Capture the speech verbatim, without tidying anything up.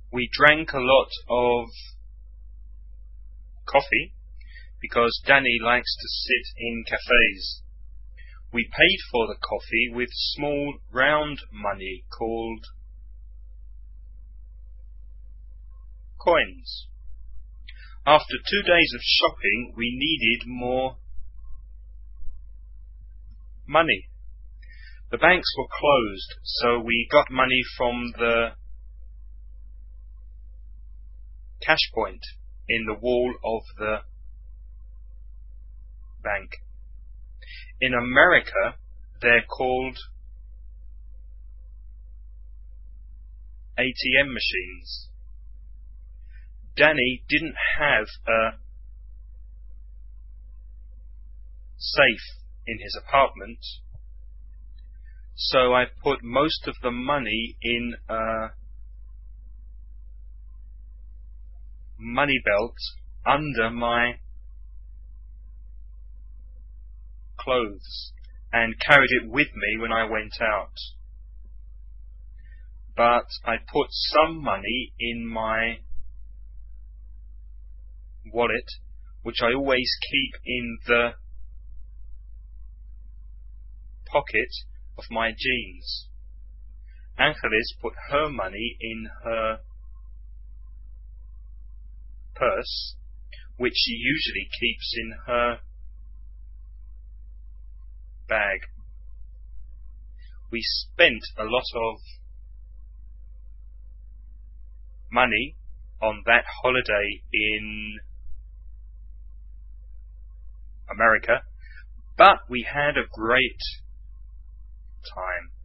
We drank a lot of coffee because Danny likes to sit in cafes. We paid for the coffee with small round money called coins. After two days of shopping, we needed more money. The banks were closed, so we got money from the cash point in the wall of the bank. In America, they're called A T M machines. Danny didn't have a safe in his apartment, so I put most of the money in a money belt under my clothes and carried it with me when I went out. But I put some money in my wallet, which I always keep in the pocket of my jeans. Angelis put her money in her purse, which she usually keeps in her bag. We spent a lot of money on that holiday in America, but we had a great time.